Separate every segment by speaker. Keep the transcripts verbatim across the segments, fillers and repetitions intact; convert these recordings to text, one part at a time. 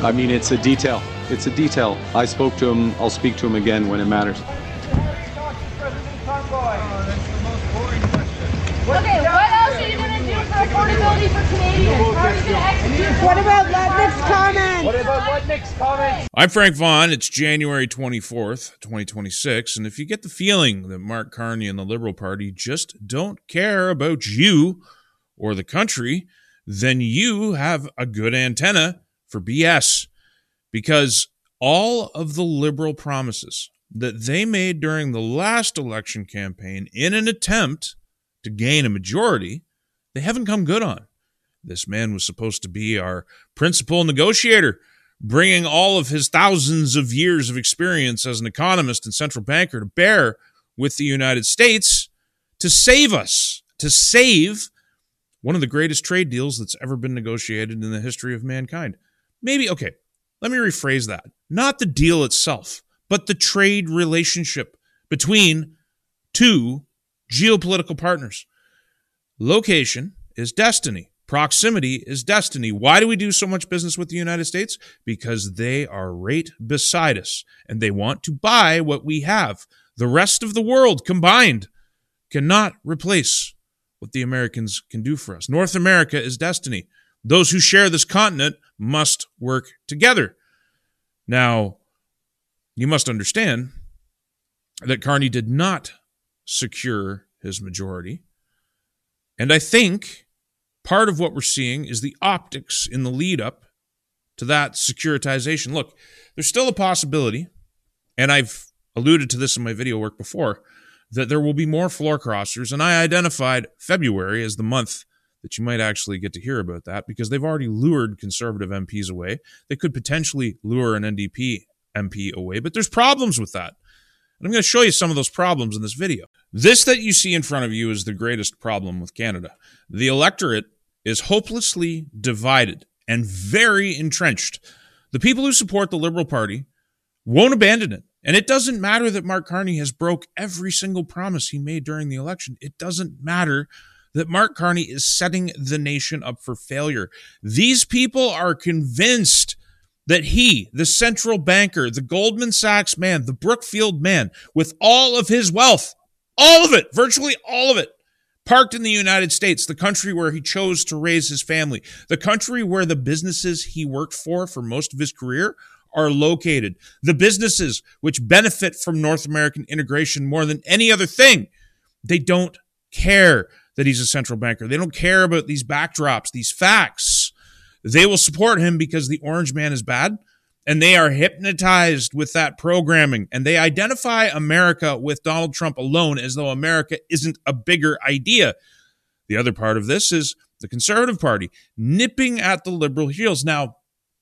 Speaker 1: I mean, it's a detail. It's a detail. I spoke to him. I'll speak to him again when it matters.
Speaker 2: Okay, what else are you going to do for affordability for Canadians? How are you going to execute?
Speaker 3: What about Lutnick's comments?
Speaker 4: What about Lutnick's comments?
Speaker 5: I'm Frank Vaughn. It's January twenty-fourth, twenty twenty-six. And if you get the feeling that Mark Carney and the Liberal Party just don't care about you or the country, then you have a good antenna for B S. Because all of the Liberal promises that they made during the last election campaign in an attempt to gain a majority, they haven't come good on. This man was supposed to be our principal negotiator, bringing all of his thousands of years of experience as an economist and central banker to bear with the United States to save us, to save one of the greatest trade deals that's ever been negotiated in the history of mankind. Maybe, okay, let me rephrase that. Not the deal itself, but the trade relationship between two geopolitical partners. Location is destiny. Proximity is destiny. Why do we do so much business with the United States? Because they are right beside us, and they want to buy what we have. The rest of the world combined cannot replace what the Americans can do for us. North America is destiny. Those who share this continent must work together. Now, you must understand that Carney did not secure his majority. And I think part of what we're seeing is the optics in the lead up to that securitization. Look, there's still a possibility, and I've alluded to this in my video work before, that there will be more floor crossers, and I identified February as the month that you might actually get to hear about that, because they've already lured conservative M Ps away. They could potentially lure an N D P M P away, but there's problems with that. And I'm going to show you some of those problems in this video. This that you see in front of you is the greatest problem with Canada. The electorate is hopelessly divided and very entrenched. The people who support the Liberal Party won't abandon it. And it doesn't matter that Mark Carney has broke every single promise he made during the election. It doesn't matter that Mark Carney is setting the nation up for failure. These people are convinced that he, the central banker, the Goldman Sachs man, the Brookfield man, with all of his wealth, all of it, virtually all of it, parked in the United States, the country where he chose to raise his family, the country where the businesses he worked for for most of his career are located, the businesses which benefit from North American integration more than any other thing. They don't care that he's a central banker. They don't care about these backdrops, these facts. They will support him because the orange man is bad, and they are hypnotized with that programming, and they identify America with Donald Trump alone as though America isn't a bigger idea. The other part of this is the Conservative Party nipping at the Liberal heels. Now,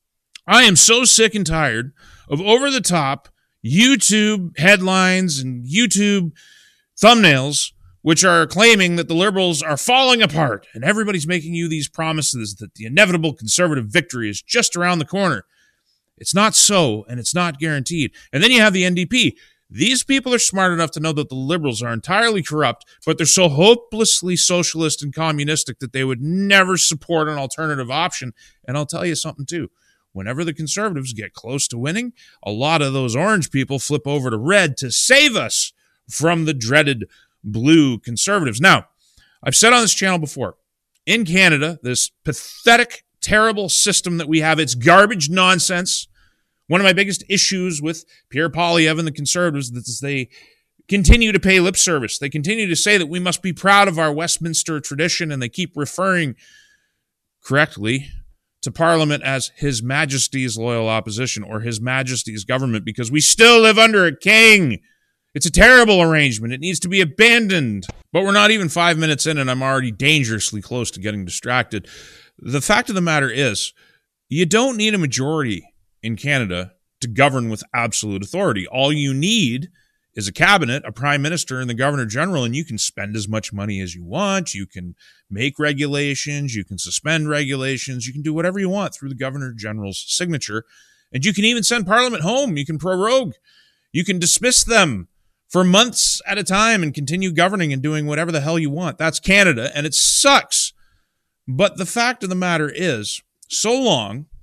Speaker 5: I am so sick and tired of over-the-top YouTube headlines and YouTube thumbnails which are claiming that the Liberals are falling apart, and everybody's making you these promises that the inevitable conservative victory is just around the corner. It's not so, and it's not guaranteed. And then you have the N D P. These people are smart enough to know that the Liberals are entirely corrupt, but they're so hopelessly socialist and communistic that they would never support an alternative option. And I'll tell you something, too. Whenever the Conservatives get close to winning, a lot of those orange people flip over to red to save us from the dreaded blue Conservatives. Now, I've said on this channel before, in Canada, this pathetic, terrible system that we have, it's garbage nonsense. One of my biggest issues with Pierre Poilievre and the Conservatives is they continue to pay lip service. They continue to say that we must be proud of our Westminster tradition, and they keep referring correctly to Parliament as His Majesty's loyal opposition or His Majesty's government, because we still live under a king. It's a terrible arrangement. It needs to be abandoned. But we're not even five minutes in, and I'm already dangerously close to getting distracted. The fact of the matter is, you don't need a majority in Canada to govern with absolute authority. All you need is a cabinet, a prime minister, and the governor general, and you can spend as much money as you want. You can make regulations. You can suspend regulations. You can do whatever you want through the governor general's signature. And you can even send Parliament home. You can prorogue. You can dismiss them for months at a time and continue governing and doing whatever the hell you want. That's Canada, and it sucks. But the fact of the matter is, so long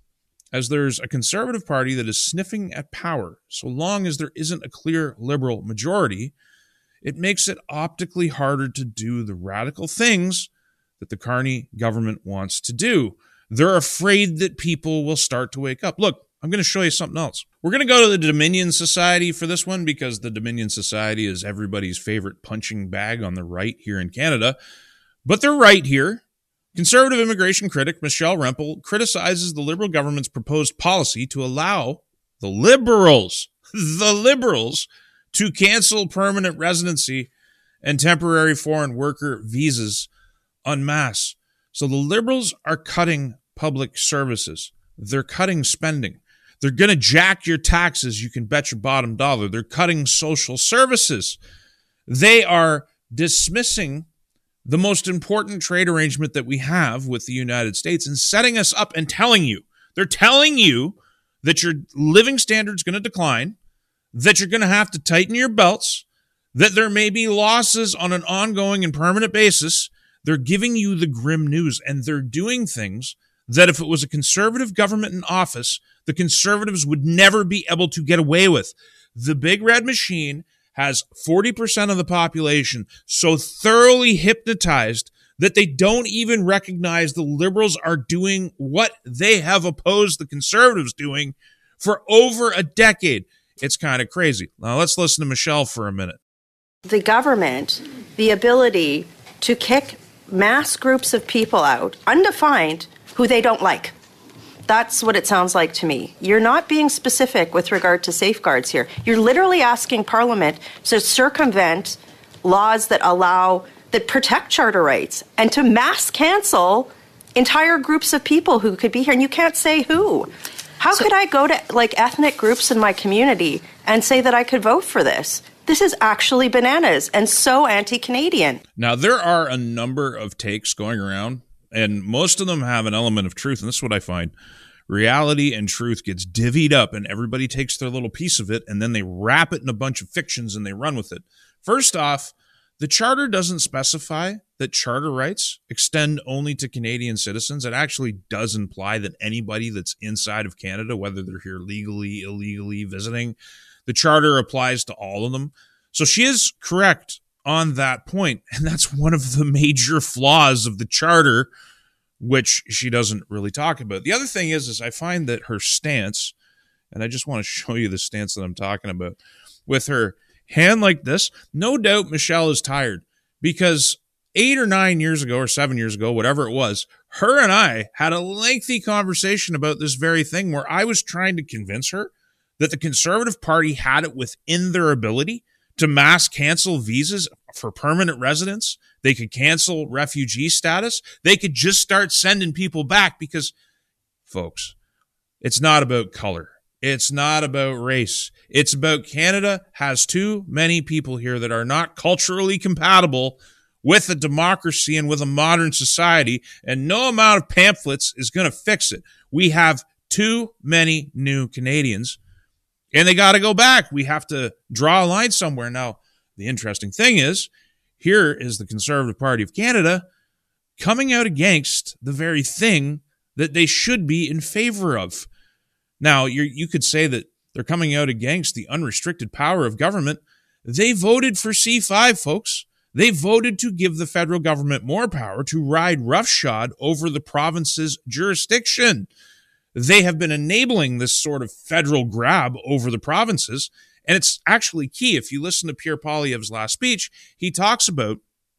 Speaker 5: as there's a Conservative Party that is sniffing at power. So long as there isn't a clear Liberal majority, it makes it optically harder to do the radical things that the Carney government wants to do. They're afraid that people will start to wake up. Look, I'm going to show you something else. We're going to go to the Dominion Society for this one because the Dominion Society is everybody's favorite punching bag on the right here in Canada. But they're right here. Conservative immigration critic Michelle Rempel criticizes the Liberal government's proposed policy to allow the Liberals, the Liberals, to cancel permanent residency and temporary foreign worker visas en masse. So the Liberals are cutting public services. They're cutting spending. They're going to jack your taxes. You can bet your bottom dollar. They're cutting social services. They are dismissing the most important trade arrangement that we have with the United States and setting us up and telling you, they're telling you that your living standard's going to decline, that you're going to have to tighten your belts, that there may be losses on an ongoing and permanent basis. They're giving you the grim news, and they're doing things that if it was a Conservative government in office, the Conservatives would never be able to get away with. The big red machine has forty percent of the population so thoroughly hypnotized that they don't even recognize the Liberals are doing what they have opposed the Conservatives doing for over a decade. It's kind of crazy. Now let's listen to Michelle for a minute.
Speaker 6: The government, the ability to kick mass groups of people out, undefined, who they don't like. That's what it sounds like to me. You're not being specific with regard to safeguards here. You're literally asking Parliament to circumvent laws that allow, that protect charter rights and to mass cancel entire groups of people who could be here. And you can't say who. How so, could I go to like ethnic groups in my community and say that I could vote for this? This is actually bananas and so anti-Canadian.
Speaker 5: Now, there are a number of takes going around, and most of them have an element of truth. And this is what I find. Reality and truth gets divvied up, and everybody takes their little piece of it, and then they wrap it in a bunch of fictions, and they run with it. First off, the Charter doesn't specify that charter rights extend only to Canadian citizens. It actually does imply that anybody that's inside of Canada, whether they're here legally, illegally, visiting, the Charter applies to all of them. So she is correct on that point, and that's one of the major flaws of the Charter, which she doesn't really talk about. The other thing is, is I find that her stance, and I just want to show you the stance that I'm talking about, with her hand like this, no doubt Michelle is tired because eight or nine years ago or seven years ago, whatever it was, her and I had a lengthy conversation about this very thing where I was trying to convince her that the Conservative Party had it within their ability to mass cancel visas for permanent residents. They could cancel refugee status. They could just start sending people back because, folks, it's not about color. It's not about race. It's about Canada has too many people here that are not culturally compatible with a democracy and with a modern society, and no amount of pamphlets is going to fix it. We have too many new Canadians, and they got to go back. We have to draw a line somewhere. Now, the interesting thing is, here is the Conservative Party of Canada coming out against the very thing that they should be in favor of. Now, you're, you could say that they're coming out against the unrestricted power of government. They voted for C five, folks. They voted to give the federal government more power to ride roughshod over the province's jurisdiction. They have been enabling this sort of federal grab over the provinces. And it's actually key. If you listen to Pierre Poilievre's last speech, he talks about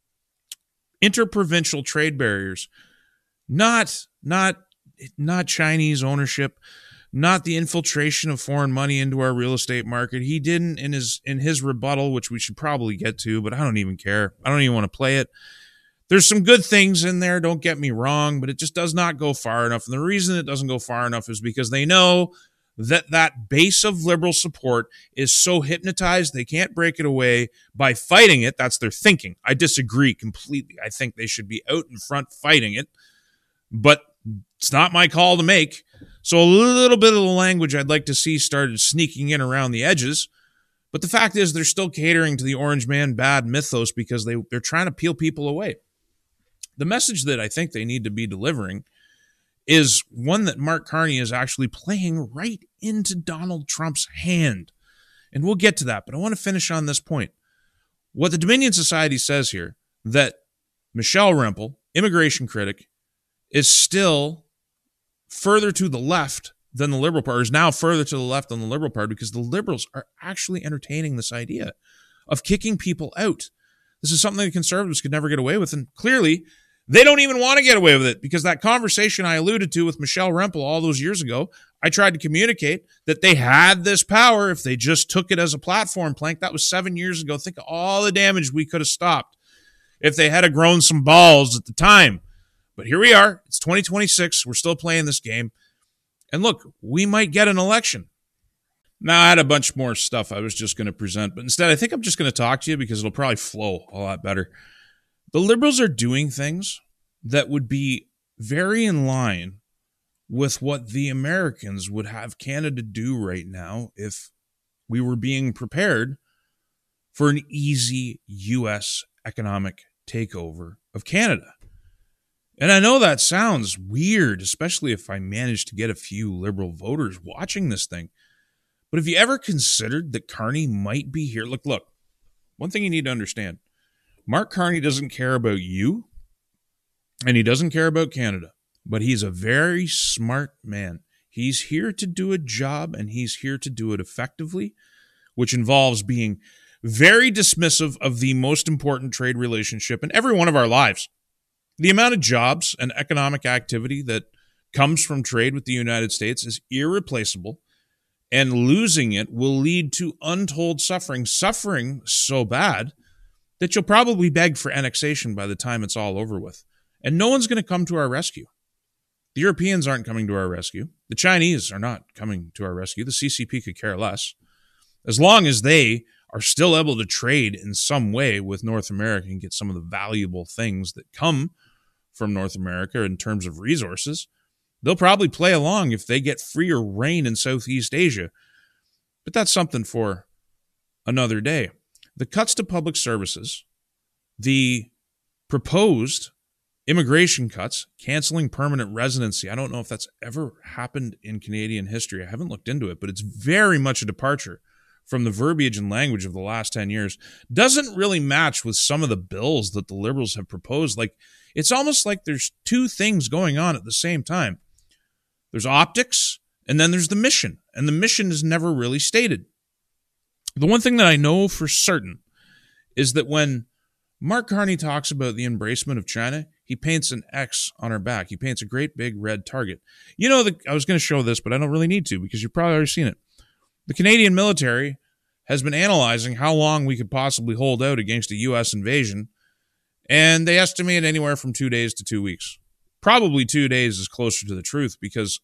Speaker 5: interprovincial trade barriers, not, not, not Chinese ownership, not the infiltration of foreign money into our real estate market. He didn't in his in his rebuttal, which we should probably get to, but I don't even care. I don't even want to play it. There's some good things in there, don't get me wrong, but it just does not go far enough. And the reason it doesn't go far enough is because they know that that base of Liberal support is so hypnotized they can't break it away by fighting it. That's their thinking. I disagree completely. I think they should be out in front fighting it, but it's not my call to make. So a little bit of the language I'd like to see started sneaking in around the edges. But the fact is they're still catering to the Orange Man bad mythos because they, they're trying to peel people away. The message that I think they need to be delivering is one that Mark Carney is actually playing right into Donald Trump's hand. And we'll get to that, but I want to finish on this point. What the Dominion Society says here, that Michelle Rempel, immigration critic, is still further to the left than the Liberal Party, is now further to the left than the Liberal Party, because the Liberals are actually entertaining this idea of kicking people out. This is something the Conservatives could never get away with, and clearly they don't even want to get away with it, because that conversation I alluded to with Michelle Rempel all those years ago, I tried to communicate that they had this power if they just took it as a platform plank. That was seven years ago. Think of all the damage we could have stopped if they had grown some balls at the time. But here we are. It's twenty twenty-six. We're still playing this game. And look, we might get an election. Now, I had a bunch more stuff I was just going to present, but instead I think I'm just going to talk to you because it'll probably flow a lot better. The Liberals are doing things that would be very in line with what the Americans would have Canada do right now if we were being prepared for an easy U S economic takeover of Canada. And I know that sounds weird, especially if I manage to get a few Liberal voters watching this thing. But have you ever considered that Carney might be here? Look, look, one thing you need to understand. Mark Carney doesn't care about you, and he doesn't care about Canada, but he's a very smart man. He's here to do a job, and he's here to do it effectively, which involves being very dismissive of the most important trade relationship in every one of our lives. The amount of jobs and economic activity that comes from trade with the United States is irreplaceable, and losing it will lead to untold suffering, suffering so bad that you'll probably beg for annexation by the time it's all over with. And no one's going to come to our rescue. The Europeans aren't coming to our rescue. The Chinese are not coming to our rescue. The C C P could care less. As long as they are still able to trade in some way with North America and get some of the valuable things that come from North America in terms of resources, they'll probably play along if they get freer reign in Southeast Asia. But that's something for another day. The cuts to public services, the proposed immigration cuts, canceling permanent residency. I don't know if that's ever happened in Canadian history. I haven't looked into it, but it's very much a departure from the verbiage and language of the last ten years. Doesn't really match with some of the bills that the Liberals have proposed. Like, it's almost like there's two things going on at the same time. There's optics, and then there's the mission, and the mission is never really stated. The one thing that I know for certain is that when Mark Carney talks about the embracement of China, he paints an X on our back. He paints a great big red target. You know, the, I was going to show this, but I don't really need to because you've probably already seen it. The Canadian military has been analyzing how long we could possibly hold out against a U S invasion, and they estimate anywhere from two days to two weeks. Probably two days is closer to the truth because,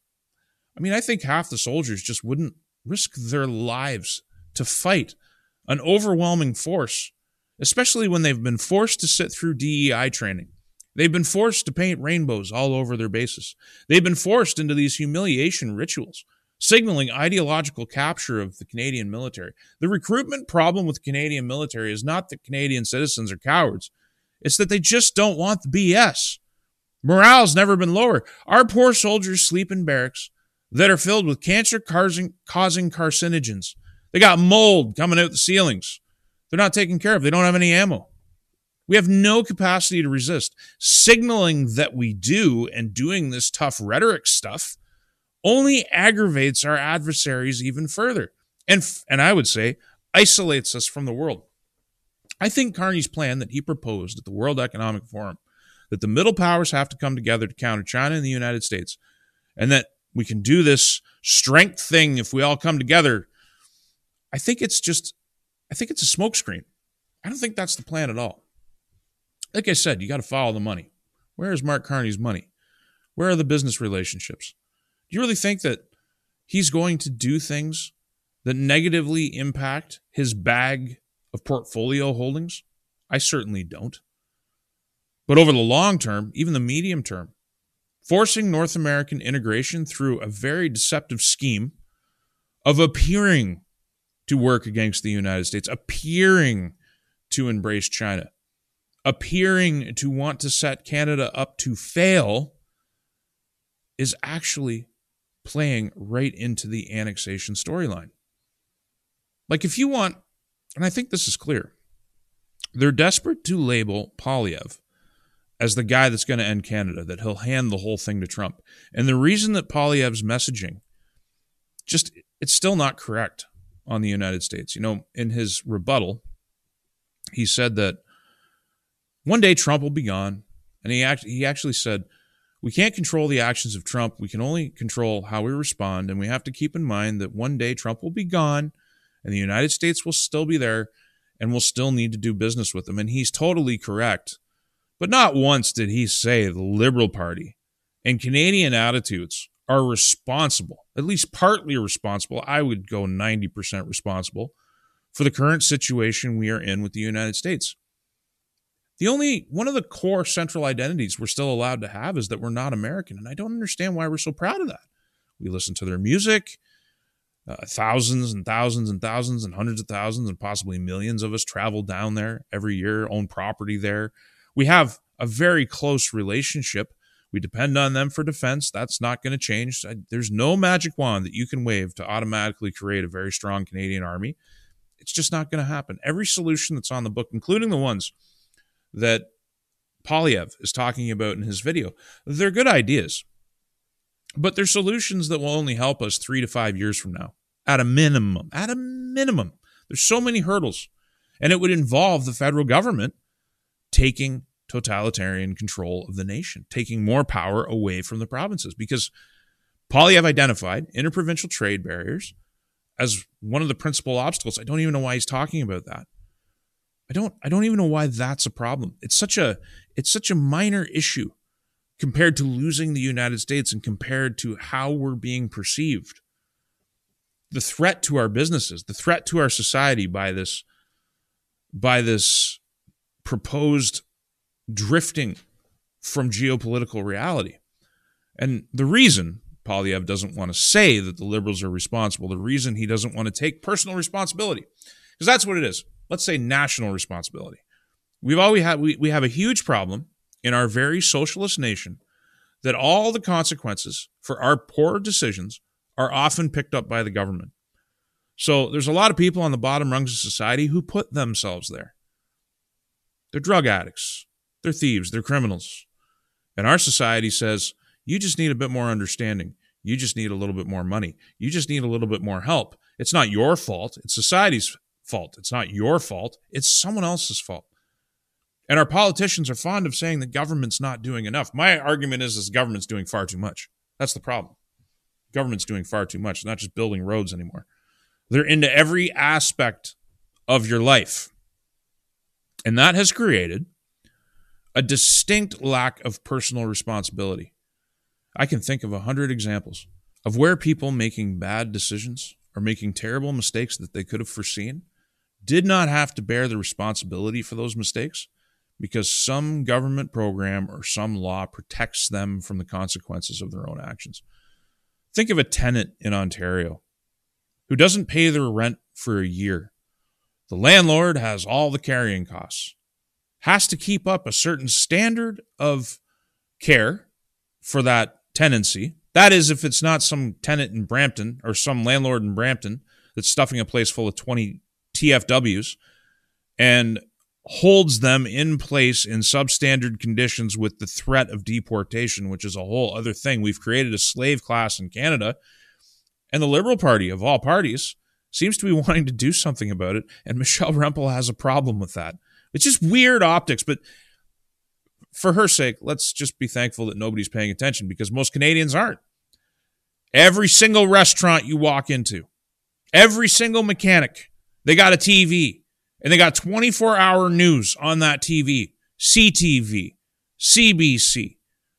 Speaker 5: I mean, I think half the soldiers just wouldn't risk their lives to fight an overwhelming force, especially when they've been forced to sit through D E I training. They've been forced to paint rainbows all over their bases. They've been forced into these humiliation rituals, signaling ideological capture of the Canadian military. The recruitment problem with the Canadian military is not that Canadian citizens are cowards. It's that they just don't want the B S. Morale's never been lower. Our poor soldiers sleep in barracks that are filled with cancer-causing carcinogens. They got mold coming out the ceilings. They're not taken care of. They don't have any ammo. We have no capacity to resist. Signaling that we do and doing this tough rhetoric stuff only aggravates our adversaries even further. And, and I would say isolates us from the world. I think Carney's plan that he proposed at the World Economic Forum, that the middle powers have to come together to counter China and the United States, and that we can do this strength thing if we all come together, I think it's just, I think it's a smokescreen. I don't think that's the plan at all. Like I said, you got to follow the money. Where is Mark Carney's money? Where are the business relationships? Do you really think that he's going to do things that negatively impact his bag of portfolio holdings? I certainly don't. But over the long term, even the medium term, forcing North American integration through a very deceptive scheme of appearing to work against the United States, appearing to embrace China, appearing to want to set Canada up to fail, is actually playing right into the annexation storyline. Like if you want, and I think this is clear, they're desperate to label Poilievre as the guy that's going to end Canada, that he'll hand the whole thing to Trump. And the reason that Poilievre's messaging, just, it's still not correct on the United States. You know, in his rebuttal, he said that one day Trump will be gone. And he, act, he actually said, we can't control the actions of Trump. We can only control how we respond. And we have to keep in mind that one day Trump will be gone and the United States will still be there and we'll still need to do business with him. And he's totally correct. But not once did he say the Liberal Party and Canadian attitudes are responsible, at least partly responsible. I would go ninety percent responsible for the current situation we are in with the United States. The only, one of the core central identities we're still allowed to have is that we're not American. And I don't understand why we're so proud of that. We listen to their music. Uh, thousands and thousands and thousands and hundreds of thousands and possibly millions of us travel down there every year, own property there. We have a very close relationship. We depend on them for defense. That's not going to change. There's no magic wand that you can wave to automatically create a very strong Canadian army. It's just not going to happen. Every solution that's on the book, including the ones that Poilievre is talking about in his video, they're good ideas, but they're solutions that will only help us three to five years from now, at a minimum. At a minimum. There's so many hurdles, and it would involve the federal government taking totalitarian control of the nation, taking more power away from the provinces, because Poilievre identified interprovincial trade barriers as one of the principal obstacles. I don't even know why he's talking about that. I don't I don't even know why that's a problem. It's such a it's such a minor issue compared to losing the United States and compared to how we're being perceived. The threat to our businesses, the threat to our society by this by this proposed drifting from geopolitical reality. And the reason Poilievre doesn't want to say that the Liberals are responsible, the reason he doesn't want to take personal responsibility, because that's what it is. Let's say national responsibility. We've always had, we, we have a huge problem in our very socialist nation that all the consequences for our poor decisions are often picked up by the government. So there's a lot of people on the bottom rungs of society who put themselves there. They're drug addicts. They're thieves. They're criminals. And our society says, you just need a bit more understanding. You just need a little bit more money. You just need a little bit more help. It's not your fault. It's society's fault. It's not your fault. It's someone else's fault. And our politicians are fond of saying the government's not doing enough. My argument is this government's doing far too much. That's the problem. Government's doing far too much. It's not just building roads anymore. They're into every aspect of your life. And that has created a distinct lack of personal responsibility. I can think of a hundred examples of where people making bad decisions or making terrible mistakes that they could have foreseen did not have to bear the responsibility for those mistakes because some government program or some law protects them from the consequences of their own actions. Think of a tenant in Ontario who doesn't pay their rent for a year. The landlord has all the carrying costs, has to keep up a certain standard of care for that tenancy. That is, if it's not some tenant in Brampton or some landlord in Brampton that's stuffing a place full of twenty T F Ws and holds them in place in substandard conditions with the threat of deportation, which is a whole other thing. We've created a slave class in Canada, and the Liberal Party, of all parties, seems to be wanting to do something about it, and Michelle Rempel has a problem with that. It's just weird optics, but for her sake, let's just be thankful that nobody's paying attention because most Canadians aren't. Every single restaurant you walk into, every single mechanic, they got a T V, and they got twenty-four hour news on that T V, C T V, C B C.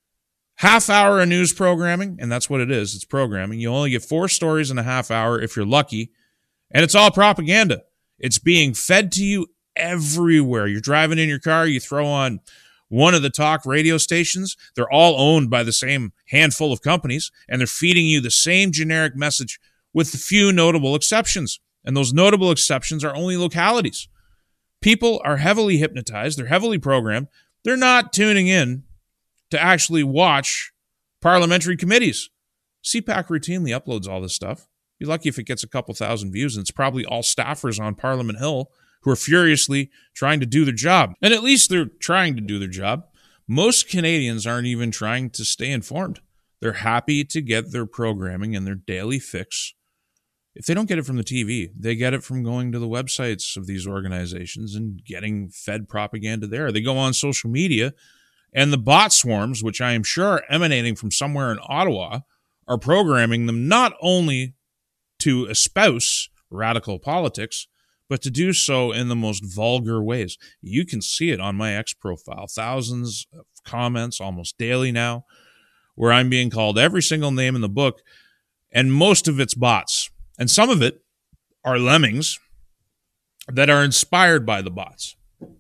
Speaker 5: Half hour of news programming, and that's what it is. It's programming. You only get four stories in a half hour if you're lucky, and it's all propaganda. It's being fed to you everywhere. You're driving in your car, you throw on one of the talk radio stations. They're all owned by the same handful of companies, and they're feeding you the same generic message with a few notable exceptions. And those notable exceptions are only localities. People are heavily hypnotized. They're heavily programmed. They're not tuning in to actually watch parliamentary committees. C PAC routinely uploads all this stuff. You're lucky if it gets a couple thousand views, and it's probably all staffers on Parliament Hill who are furiously trying to do their job. And at least they're trying to do their job. Most Canadians aren't even trying to stay informed. They're happy to get their programming and their daily fix. If they don't get it from the T V, they get it from going to the websites of these organizations and getting fed propaganda there. They go on social media, and the bot swarms, which I am sure are emanating from somewhere in Ottawa, are programming them not only to espouse radical politics, but to do so in the most vulgar ways. You can see it on my X profile. Thousands of comments almost daily now, where I'm being called every single name in the book, and most of it's bots. And some of it are lemmings that are inspired by the bots.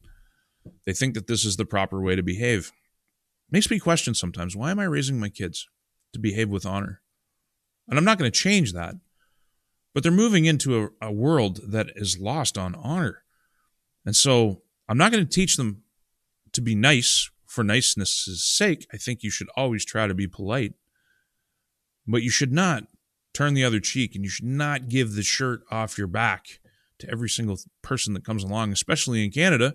Speaker 5: They think that this is the proper way to behave. Makes me question sometimes, why am I raising my kids to behave with honor? And I'm not going to change that. But they're moving into a, a world that is lost on honor. And so I'm not going to teach them to be nice for niceness' sake. I think you should always try to be polite. But you should not turn the other cheek, and you should not give the shirt off your back to every single person that comes along, especially in Canada,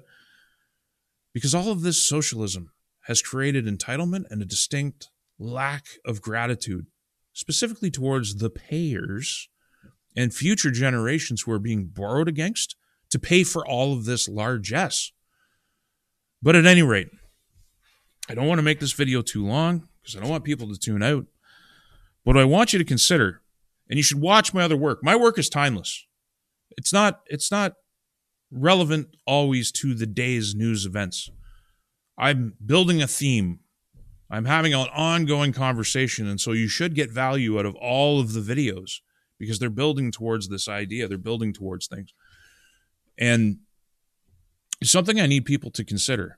Speaker 5: because all of this socialism has created entitlement and a distinct lack of gratitude, specifically towards the payers and future generations who are being borrowed against to pay for all of this largesse. But at any rate, I don't want to make this video too long because I don't want people to tune out. What I want you to consider, and you should watch my other work. My work is timeless. It's not, it's not relevant always to the day's news events. I'm building a theme. I'm having an ongoing conversation, and so you should get value out of all of the videos because they're building towards this idea. They're building towards things. And something I need people to consider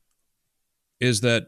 Speaker 5: is that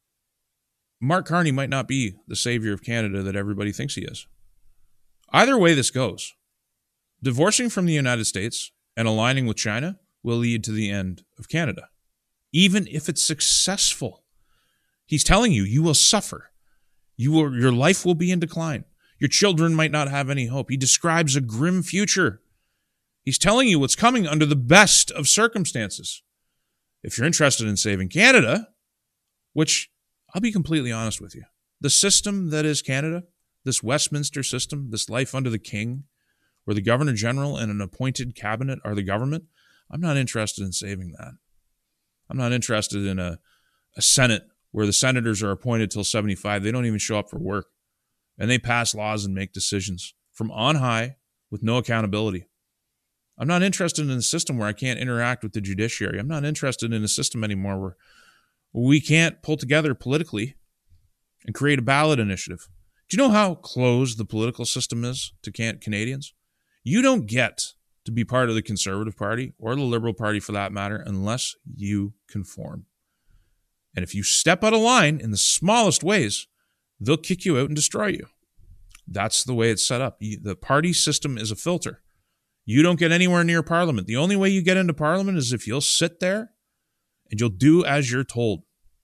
Speaker 5: Mark Carney might not be the savior of Canada that everybody thinks he is. Either way this goes, divorcing from the United States and aligning with China will lead to the end of Canada. Even if it's successful, he's telling you, you will suffer. You will, your life will be in decline. Your children might not have any hope. He describes a grim future. He's telling you what's coming under the best of circumstances. If you're interested in saving Canada, which I'll be completely honest with you, the system that is Canada, this Westminster system, this life under the king, where the Governor General and an appointed cabinet are the government, I'm not interested in saving that. I'm not interested in a, a Senate where the senators are appointed till seventy-five. They don't even show up for work. And they pass laws and make decisions from on high with no accountability. I'm not interested in a system where I can't interact with the judiciary. I'm not interested in a system anymore where we can't pull together politically and create a ballot initiative. Do you know how closed the political system is to can- Canadians? You don't get to be part of the Conservative Party or the Liberal Party for that matter unless you conform. And if you step out of line in the smallest ways, they'll kick you out and destroy you. That's the way it's set up. The party system is a filter. You don't get anywhere near Parliament. The only way you get into Parliament is if you'll sit there and you'll do as you're told.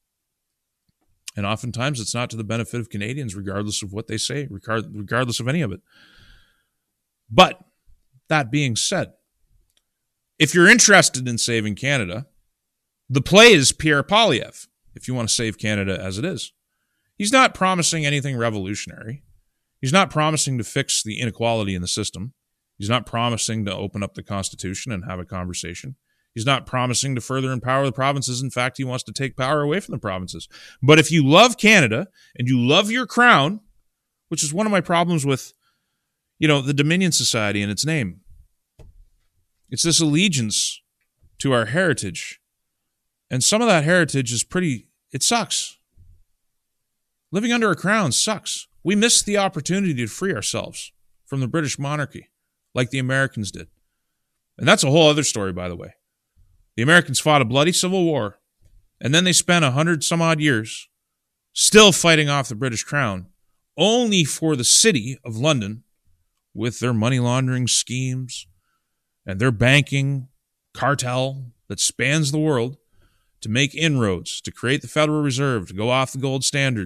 Speaker 5: And oftentimes it's not to the benefit of Canadians, regardless of what they say, regardless of any of it. But that being said, if you're interested in saving Canada, the play is Pierre Poilievre, if you want to save Canada as it is. He's not promising anything revolutionary. He's not promising to fix the inequality in the system. He's not promising to open up the Constitution and have a conversation. He's not promising to further empower the provinces. In fact, he wants to take power away from the provinces. But if you love Canada and you love your crown, which is one of my problems with, you know, the Dominion Society and its name, it's this allegiance to our heritage. And some of that heritage is pretty, it sucks. Living under a crown sucks. We missed the opportunity to free ourselves from the British monarchy like the Americans did. And that's a whole other story, by the way. The Americans fought a bloody civil war, and then they spent a hundred some odd years still fighting off the British crown, only for the city of London, with their money laundering schemes and their banking cartel that spans the world, to make inroads, to create the Federal Reserve, to go off the gold standard,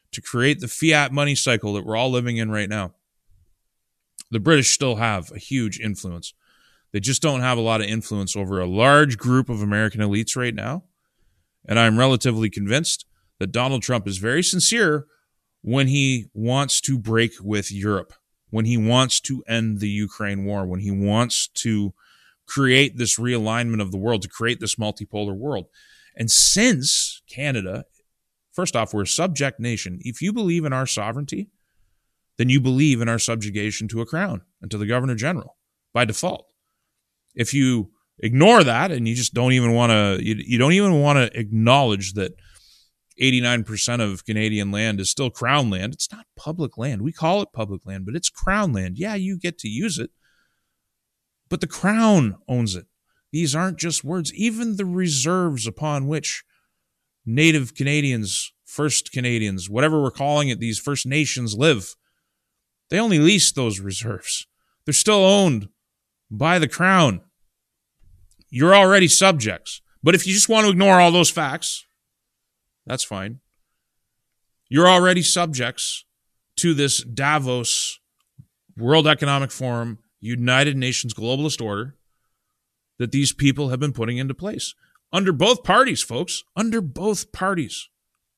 Speaker 5: to create the fiat money cycle that we're all living in right now. The British still have a huge influence. They just don't have a lot of influence over a large group of American elites right now. And I'm relatively convinced that Donald Trump is very sincere when he wants to break with Europe, when he wants to end the Ukraine war, when he wants to create this realignment of the world, to create this multipolar world. And since Canada, first off, we're a subject nation. If you believe in our sovereignty, then you believe in our subjugation to a crown and to the Governor General by default. If you ignore that and you just don't even want to, you, you don't even want to acknowledge that eighty-nine percent of Canadian land is still crown land. It's not public land. We call it public land, but it's crown land. Yeah, you get to use it, but the crown owns it. These aren't just words. Even the reserves upon which Native Canadians, First Canadians, whatever we're calling it, these First Nations live, they only lease those reserves. They're still owned by the crown. You're already subjects. But if you just want to ignore all those facts, that's fine. You're already subjects to this Davos World Economic Forum, United Nations globalist order that these people have been putting into place. Under both parties, folks. Under both parties.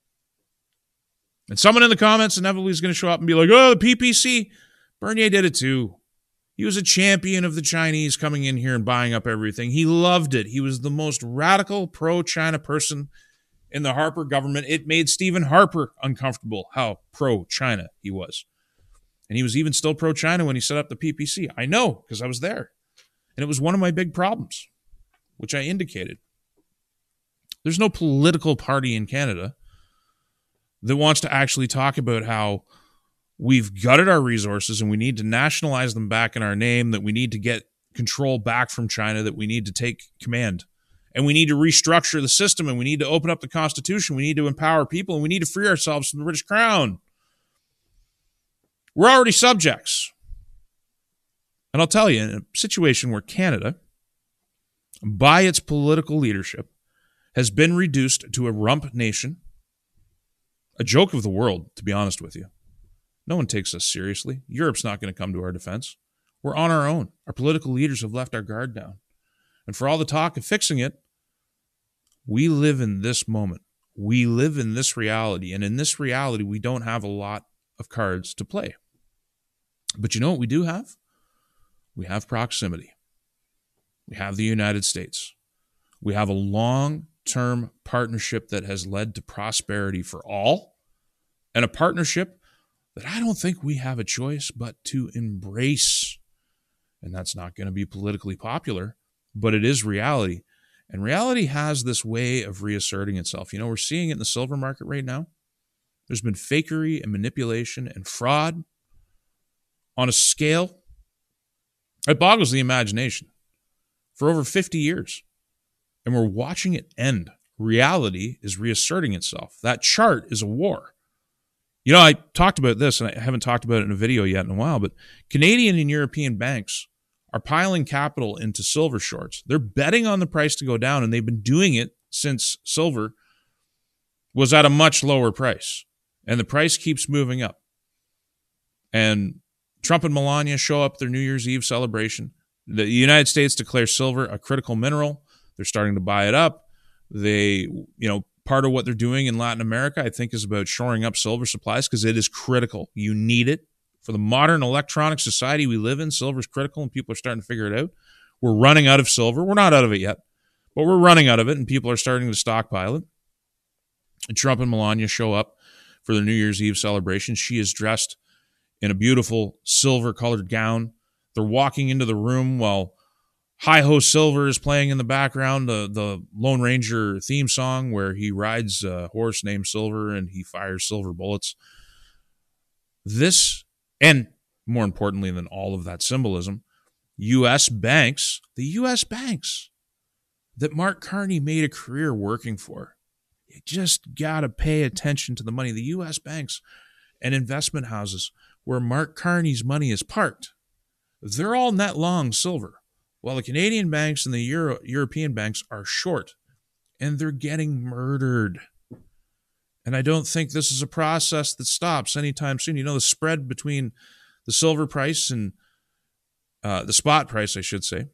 Speaker 5: And someone in the comments inevitably is going to show up and be like, oh, the P P C. Bernier did it too. He was a champion of the Chinese coming in here and buying up everything. He loved it. He was the most radical pro-China person in the Harper government. It made Stephen Harper uncomfortable how pro-China he was. And he was even still pro-China when he set up the P P C. I know, because I was there. And it was one of my big problems, which I indicated. There's no political party in Canada that wants to actually talk about how we've gutted our resources and we need to nationalize them back in our name, that we need to get control back from China, that we need to take command. And we need to restructure the system, and we need to open up the Constitution. We need to empower people, and we need to free ourselves from the British Crown. We're already subjects. And I'll tell you, in a situation where Canada, by its political leadership, has been reduced to a rump nation, a joke of the world, to be honest with you. No one takes us seriously. Europe's not going to come to our defense. We're on our own. Our political leaders have left our guard down. And for all the talk of fixing it, we live in this moment. We live in this reality. And in this reality, we don't have a lot of cards to play. But you know what we do have? We have proximity. We have the United States. We have a long-term partnership that has led to prosperity for all, and a partnership that I don't think we have a choice but to embrace. And that's not going to be politically popular, but it is reality. And reality has this way of reasserting itself. You know, we're seeing it in the silver market right now. There's been fakery and manipulation and fraud on a scale that boggles the imagination for over fifty years. And we're watching it end. Reality is reasserting itself. That chart is a war. You know, I talked about this, and I haven't talked about it in a video yet in a while, but Canadian and European banks are piling capital into silver shorts. They're betting on the price to go down, and they've been doing it since silver was at a much lower price. And the price keeps moving up. And Trump and Melania show up their New Year's Eve celebration. The United States declares silver a critical mineral. They're starting to buy it up. They, you know, part of what they're doing in Latin America, I think, is about shoring up silver supplies because it is critical. You need it. For the modern electronic society we live in, silver is critical, and people are starting to figure it out. We're running out of silver. We're not out of it yet, but we're running out of it, and people are starting to stockpile it. And Trump and Melania show up for their New Year's Eve celebration. She is dressed in a beautiful silver-colored gown. They're walking into the room while Hi-Ho Silver is playing in the background, the, the Lone Ranger theme song where he rides a horse named Silver and he fires silver bullets. This, and more importantly than all of that symbolism, U S banks, the U S banks that Mark Carney made a career working for. You just got to pay attention to the money. The U S banks and investment houses where Mark Carney's money is parked, they're all net long silver, while the Canadian banks and the Euro- European banks are short, and they're getting murdered. And I don't think this is a process that stops anytime soon. You know, the spread between the silver price and uh, the spot price, I should say,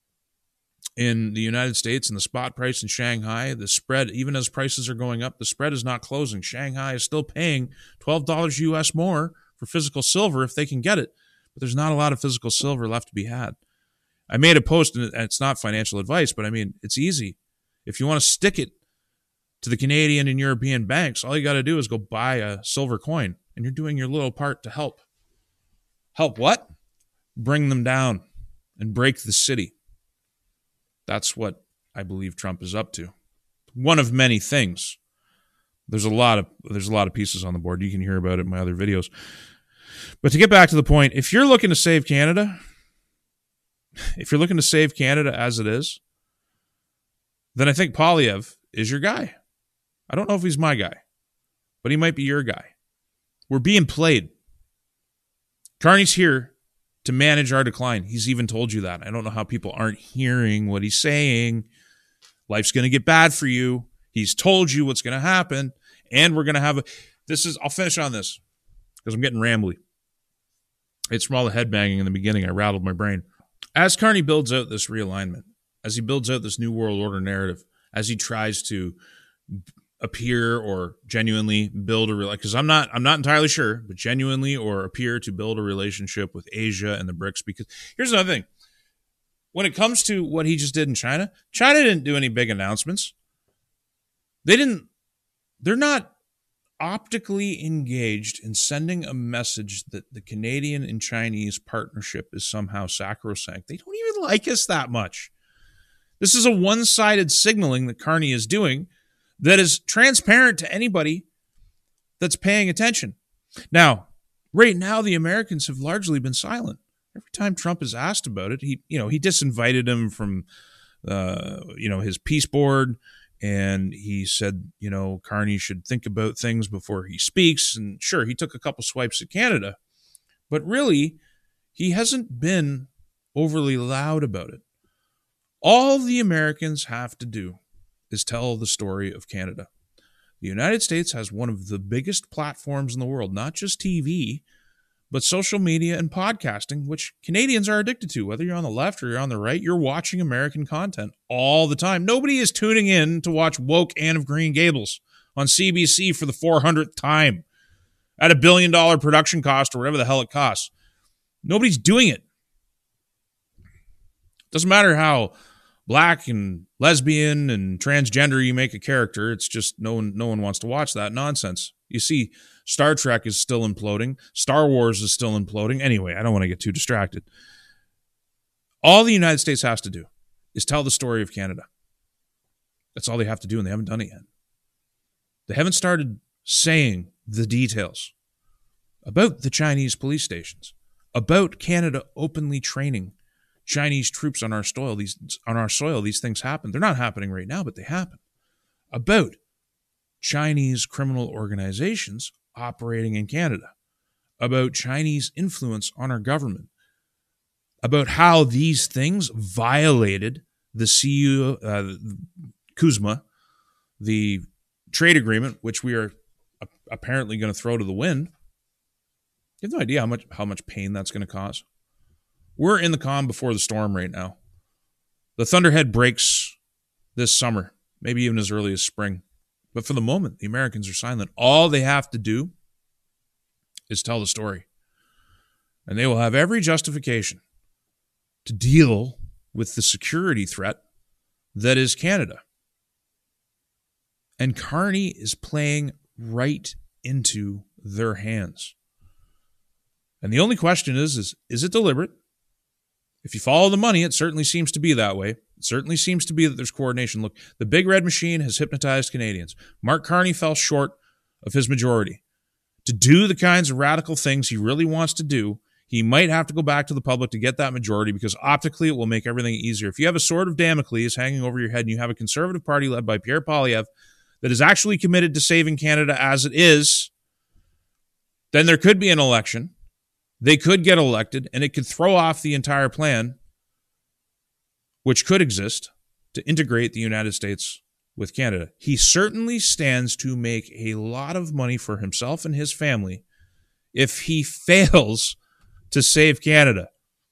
Speaker 5: in the United States and the spot price in Shanghai, the spread, even as prices are going up, the spread is not closing. Shanghai is still paying twelve dollars U S more for physical silver if they can get it. But there's not a lot of physical silver left to be had. I made a post, and it's not financial advice, but I mean, it's easy. If you want to stick it to the Canadian and European banks, all you got to do is go buy a silver coin, and you're doing your little part to help. Help what? Bring them down and break the city. That's what I believe Trump is up to. One of many things. There's a lot of there's a lot of pieces on the board. You can hear about it in my other videos. But to get back to the point, if you're looking to save Canada, if you're looking to save Canada as it is, then I think Poilievre is your guy. I don't know if he's my guy, but he might be your guy. We're being played. Carney's here to manage our decline. He's even told you that. I don't know how people aren't hearing what he's saying. Life's going to get bad for you. He's told you what's going to happen. And we're going to have a, this is, I'll finish on this because I'm getting rambly. It's from all the headbanging in the beginning. I rattled my brain. As Carney builds out this realignment, as he builds out this new world order narrative, as he tries to appear or genuinely build a relationship, because I'm not, I'm not entirely sure, but genuinely or appear to build a relationship with Asia and the BRICS. Because here's another thing. When it comes to what he just did in China, China didn't do any big announcements. They didn't, they're not optically engaged in sending a message that the Canadian and Chinese partnership is somehow sacrosanct. They don't even like us that much. This is a one-sided signaling that Carney is doing that is transparent to anybody that's paying attention. Now, right now, the Americans have largely been silent. Every time Trump is asked about it, he, you know, he disinvited him from, uh, you know, his peace board, and he said, you know, Carney should think about things before he speaks. And sure, he took a couple swipes at Canada, but really, he hasn't been overly loud about it. All the Americans have to do is tell the story of Canada. The United States has one of the biggest platforms in the world, not just T V, but social media and podcasting, which Canadians are addicted to. Whether you're on the left or you're on the right, you're watching American content all the time. Nobody is tuning in to watch woke Anne of Green Gables on C B C for the four hundredth time at a billion dollar production cost or whatever the hell it costs. Nobody's doing it. Doesn't matter how black and lesbian and transgender you make a character. It's just no one, no one wants to watch that nonsense. You see, Star Trek is still imploding. Star Wars is still imploding. Anyway, I don't want to get too distracted. All the United States has to do is tell the story of Canada. That's all they have to do, and they haven't done it yet. They haven't started saying the details about the Chinese police stations, about Canada openly training Chinese troops on our soil. These on our soil, these things happen. They're not happening right now, but they happen. About Chinese criminal organizations operating in Canada, about Chinese influence on our government, about how these things violated the C U, uh, CUSMA, the trade agreement, which we are apparently going to throw to the wind. You have no idea how much how much pain that's going to cause. We're in the calm before the storm right now. The thunderhead breaks this summer, maybe even as early as spring. But for the moment, the Americans are silent. All they have to do is tell the story. And they will have every justification to deal with the security threat that is Canada. And Carney is playing right into their hands. And the only question is, is, is it deliberate? If you follow the money, it certainly seems to be that way. It certainly seems to be that there's coordination. Look, the big red machine has hypnotized Canadians. Mark Carney fell short of his majority. To do the kinds of radical things he really wants to do, he might have to go back to the public to get that majority because optically it will make everything easier. If you have a sword of Damocles hanging over your head and you have a Conservative Party led by Pierre Poilievre that is actually committed to saving Canada as it is, then there could be an election. They could get elected, and it could throw off the entire plan, which could exist to integrate the United States with Canada. He certainly stands to make a lot of money for himself and his family if he fails to save Canada.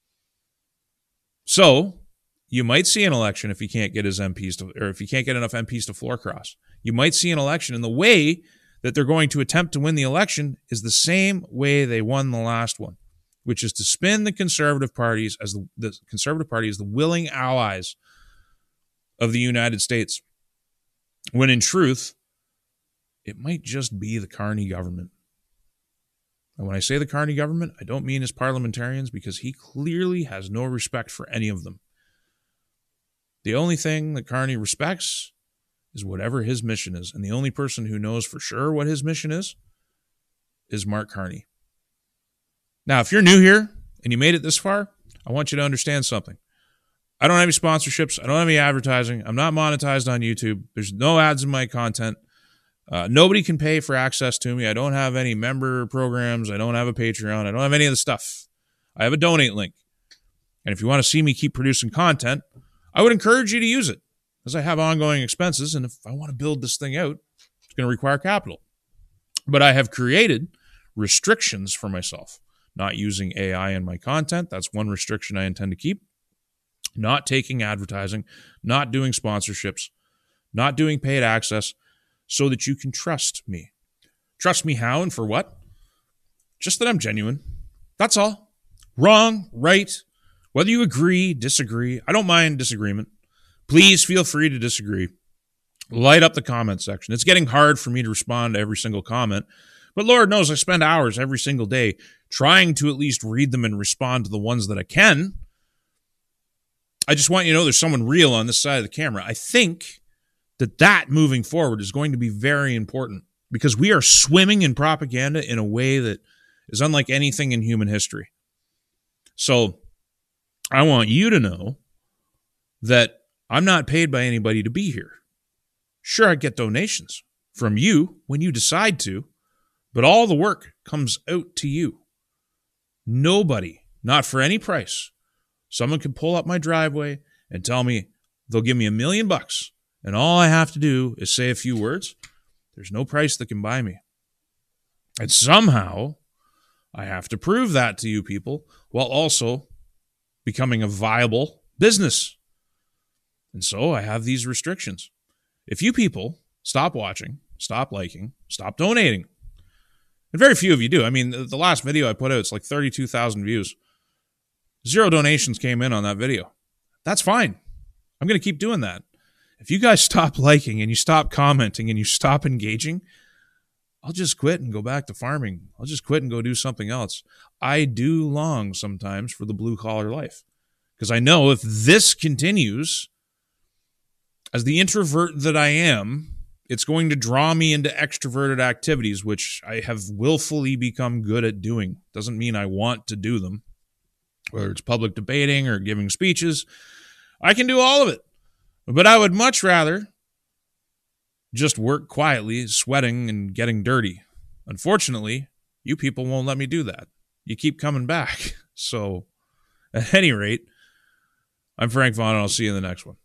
Speaker 5: So, you might see an election if he can't get his M Ps to, or if he can't get enough M Ps to floor cross. You might see an election, and the way that they're going to attempt to win the election is the same way they won the last one, which is to spin the conservative parties as the, the conservative party as the willing allies of the United States, when in truth, it might just be the Carney government. And when I say the Carney government, I don't mean his parliamentarians, because he clearly has no respect for any of them. The only thing that Carney respects is whatever his mission is. And the only person who knows for sure what his mission is, is Mark Carney. Now, if you're new here and you made it this far, I want you to understand something. I don't have any sponsorships. I don't have any advertising. I'm not monetized on YouTube. There's no ads in my content. Uh, nobody can pay for access to me. I don't have any member programs. I don't have a Patreon. I don't have any of the stuff. I have a donate link. And if you want to see me keep producing content, I would encourage you to use it, because I have ongoing expenses. And if I want to build this thing out, it's going to require capital. But I have created restrictions for myself. Not using A I in my content. That's one restriction I intend to keep. Not taking advertising, not doing sponsorships, not doing paid access, so that you can trust me. Trust me how and for what? Just that I'm genuine. That's all. Wrong, right, whether you agree, disagree. I don't mind disagreement. Please feel free to disagree. Light up the comment section. It's getting hard for me to respond to every single comment, but Lord knows I spend hours every single day trying to at least read them and respond to the ones that I can. I just want you to know there's someone real on this side of the camera. I think that that moving forward is going to be very important, because we are swimming in propaganda in a way that is unlike anything in human history. So I want you to know that I'm not paid by anybody to be here. Sure, I get donations from you when you decide to, but all the work comes out to you. Nobody, not for any price. Someone can pull up my driveway and tell me they'll give me a million bucks, and all I have to do is say a few words. There's no price that can buy me. And somehow I have to prove that to you people while also becoming a viable business. And so I have these restrictions. If you people stop watching, stop liking, stop donating, and very few of you do. I mean, the last video I put out, it's like thirty-two thousand views. Zero donations came in on that video. That's fine. I'm going to keep doing that. If you guys stop liking and you stop commenting and you stop engaging, I'll just quit and go back to farming. I'll just quit and go do something else. I do long sometimes for the blue collar life, because I know if this continues, as the introvert that I am, it's going to draw me into extroverted activities, which I have willfully become good at doing. Doesn't mean I want to do them. Whether it's public debating or giving speeches, I can do all of it. But I would much rather just work quietly, sweating and getting dirty. Unfortunately, you people won't let me do that. You keep coming back. So, at any rate, I'm Frank Vaughn, and I'll see you in the next one.